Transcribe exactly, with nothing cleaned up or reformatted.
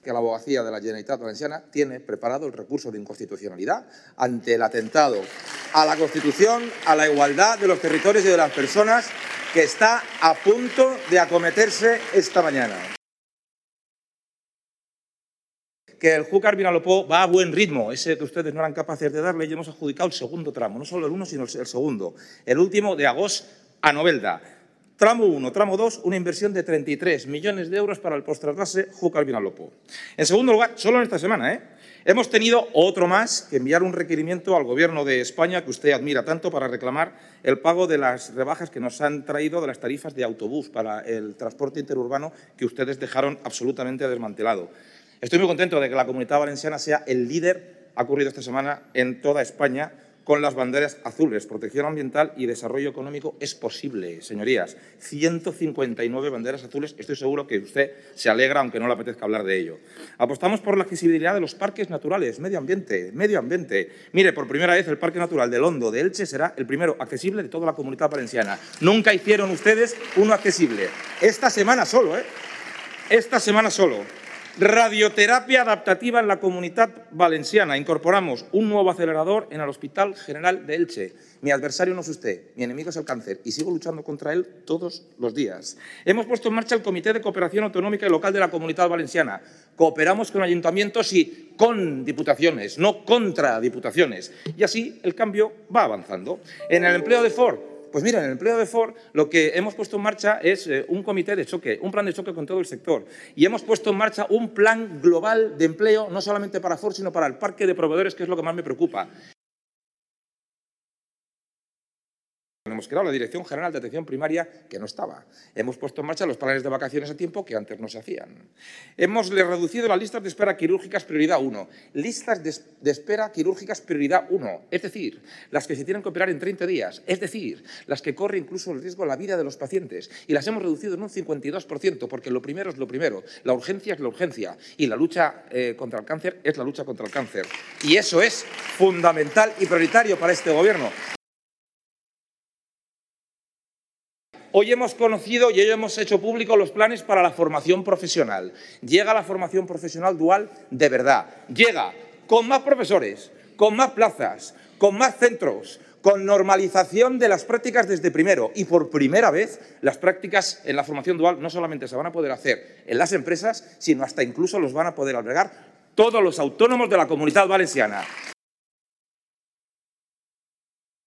que la abogacía de la Generalitat Valenciana tiene preparado el recurso de inconstitucionalidad ante el atentado a la Constitución, a la igualdad de los territorios y de las personas que está a punto de acometerse esta mañana. Que el Júcar Vinalopó va a buen ritmo, ese que ustedes no eran capaces de darle, y hemos adjudicado el segundo tramo, no solo el uno, sino el segundo, el último de Agost a Novelda. Tramo uno, tramo dos, una inversión de treinta y tres millones de euros para el posttrasvase Júcar Vinalopó. En segundo lugar, solo en esta semana, ¿eh? hemos tenido otro más que enviar un requerimiento al Gobierno de España, que usted admira tanto, para reclamar el pago de las rebajas que nos han traído de las tarifas de autobús para el transporte interurbano que ustedes dejaron absolutamente desmantelado. Estoy muy contento de que la Comunidad Valenciana sea el líder, ha ocurrido esta semana, en toda España, con las banderas azules. Protección ambiental y desarrollo económico es posible, señorías. ciento cincuenta y nueve banderas azules. Estoy seguro que usted se alegra, aunque no le apetezca hablar de ello. Apostamos por la accesibilidad de los parques naturales, medio ambiente, medio ambiente. Mire, por primera vez el Parque Natural del Hondo de Elche será el primero accesible de toda la Comunidad Valenciana. Nunca hicieron ustedes uno accesible. Esta semana solo, ¿eh? Esta semana solo. Radioterapia adaptativa en la Comunidad Valenciana. Incorporamos un nuevo acelerador en el Hospital General de Elche. Mi adversario no es usted, mi enemigo es el cáncer y sigo luchando contra él todos los días. Hemos puesto en marcha el Comité de Cooperación Autonómica y Local de la Comunidad Valenciana. Cooperamos con ayuntamientos y con diputaciones, no contra diputaciones. Y así el cambio va avanzando. En el empleo de Ford, pues mira, en el empleo de Ford lo que hemos puesto en marcha es eh, un comité de choque, un plan de choque con todo el sector. Y hemos puesto en marcha un plan global de empleo, no solamente para Ford, sino para el parque de proveedores, que es lo que más me preocupa. Hemos creado la Dirección General de Atención Primaria, que no estaba. Hemos puesto en marcha los planes de vacaciones a tiempo, que antes no se hacían. Hemos reducido las listas de espera quirúrgicas prioridad uno. Listas de, de espera quirúrgicas prioridad uno, es decir, las que se tienen que operar en treinta días, es decir, las que corren incluso el riesgo a la vida de los pacientes. Y las hemos reducido en un cincuenta y dos por ciento, porque lo primero es lo primero. La urgencia es la urgencia y la lucha eh, contra el cáncer es la lucha contra el cáncer. Y eso es fundamental y prioritario para este Gobierno. Hoy hemos conocido y hoy hemos hecho público los planes para la formación profesional. Llega la formación profesional dual de verdad. Llega con más profesores, con más plazas, con más centros, con normalización de las prácticas desde primero. Y por primera vez las prácticas en la formación dual no solamente se van a poder hacer en las empresas, sino hasta incluso los van a poder albergar todos los autónomos de la Comunidad Valenciana.